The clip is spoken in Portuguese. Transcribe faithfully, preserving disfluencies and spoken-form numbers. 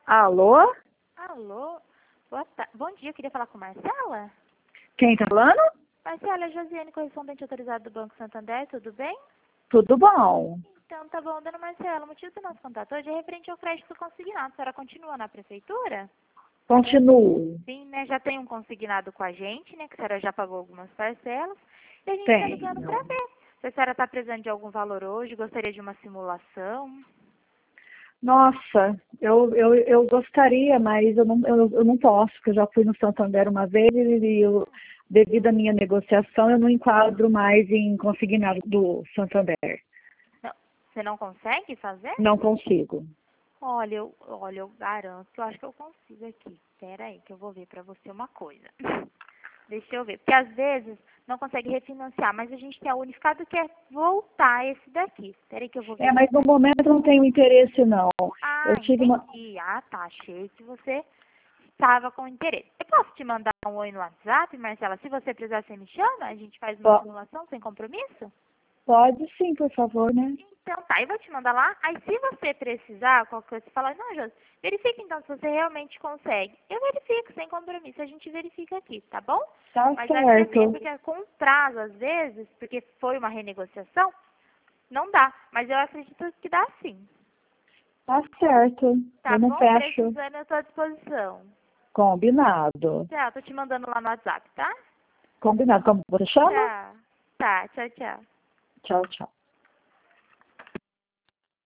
Alô? Alô? Boa ta... Bom dia, eu queria falar com Marcela. Quem tá falando? Marcela, é Josiane, correspondente autorizado do Banco Santander, tudo bem? Tudo bom. Então, tá bom, dona Marcela, o motivo do nosso contato hoje é referente ao crédito consignado. A senhora continua na prefeitura? Continuo. Sim, né? Já tem um consignado com a gente, né? Que a senhora já pagou algumas parcelas. E a gente está ligando Tenho. para ver se a senhora está precisando de algum valor hoje, gostaria de uma simulação. Nossa, eu, eu, eu gostaria, mas eu não, eu, eu não posso, porque eu já fui no Santander uma vez e eu, devido à minha negociação, eu não enquadro mais em consignado do Santander. Não, você não consegue fazer? Não consigo. Olha, eu, olha, eu garanto que eu acho que eu consigo aqui. Espera aí, que eu vou ver para você uma coisa. Deixa eu ver. Porque às vezes não consegue refinanciar, mas a gente tem a unificado que é voltar esse daqui. Espera aí que eu vou ver. É, mas no momento eu não tenho interesse, não. Ah, Eu tive uma... entendi. Ah, tá. Achei que você estava com interesse. Eu posso te mandar um oi no WhatsApp, Marcela? Se você precisar, você me chama? A gente faz uma Po- simulação sem compromisso? Pode sim, por favor, né? Então tá, eu vou te mandar lá. Aí se você precisar, qualquer coisa, você fala, não, Josi, verifica então se você realmente consegue. Eu verifico, sem compromisso, a gente verifica aqui, tá bom? Tá Mas vai ser assim, é certo. porque com prazo, às vezes, porque foi uma renegociação, não dá. Mas eu acredito que dá sim. Tá certo. Tá Eu não bom? fecho. Precisando, eu tô à disposição. Combinado. Tchau, tô te mandando lá no WhatsApp, tá? Combinado. Como você chama? Tchau. Tá, tchau, tchau. Tchau, tchau.